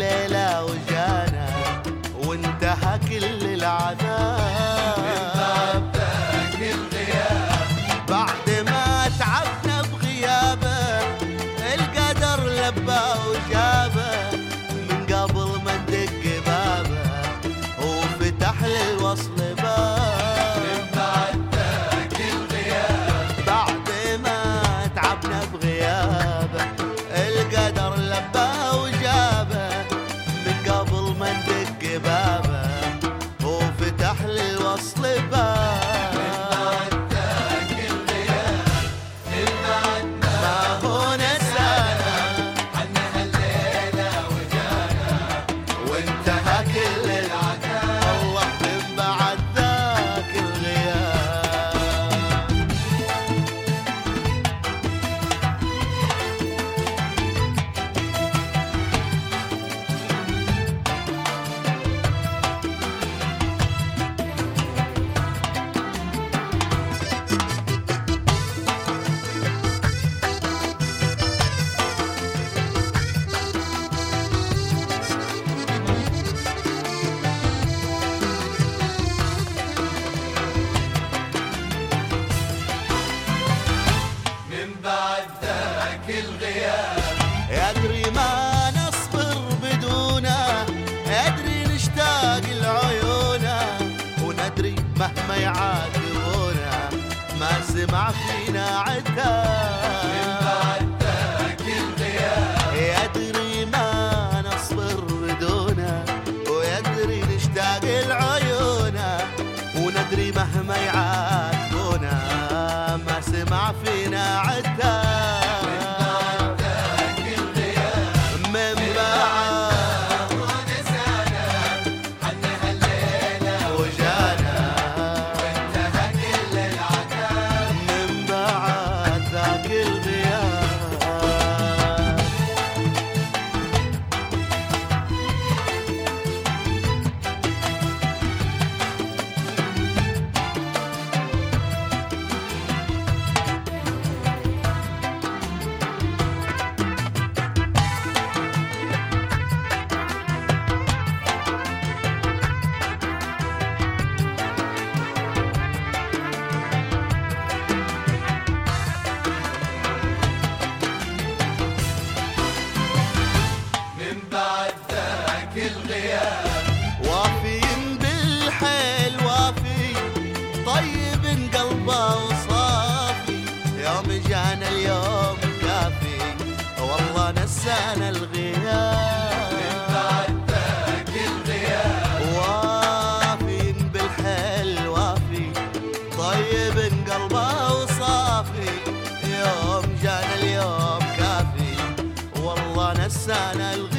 الليلة وجانا وانتهى كل العذاب بعد ما تعبنا بغيابه القدر لبى وجابه من قبل ما ندق بابه وفتح للوصل باب بعد ما تعبنا بغيابه القدر لبى وجابه من قبل ما ندق بابه وفتح للوصل باب أدري ما نصبر بدونه أدري نشتاق لعيونه وندري مهما يعاتبونا ما سمع فينا عتاب يدري ما نصبر بدونه ويدري نشتاق لعيونه وندري مهما يعاتبونا ما سمع فينا عتاب وافين بالحيل وافي طيب قلبه وصافي يوم جانا اليوم كافي والله نسانا الغياب من بعدك الغياب وافين بالحيل وافي طيب قلبه وصافي يوم جانا اليوم كافي والله نسانا الغياب